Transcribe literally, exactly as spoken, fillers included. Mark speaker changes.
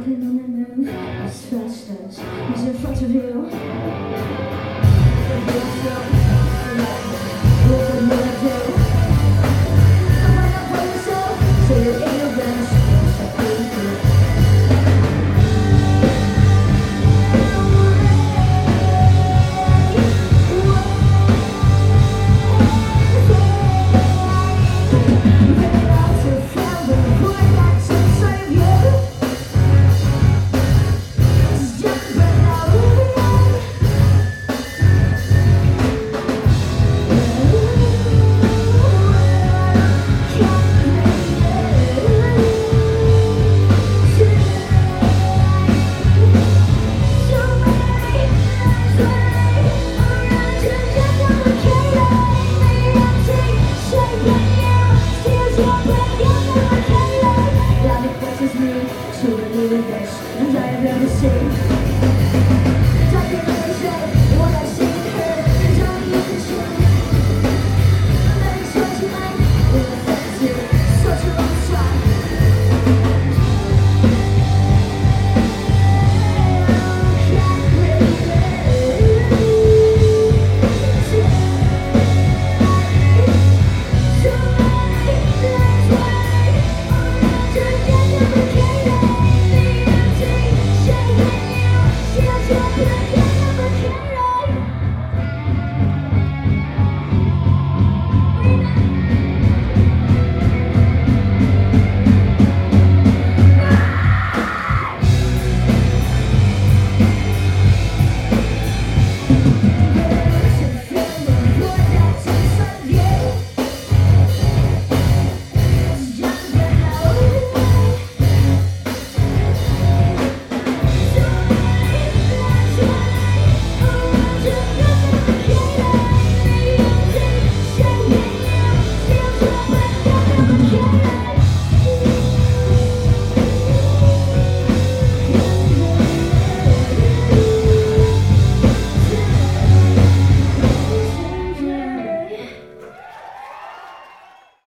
Speaker 1: Walking on the moon, as fast as is in front of you. What will you do? Come on up for yourself, so you're in your best. To the universe, and I have never seen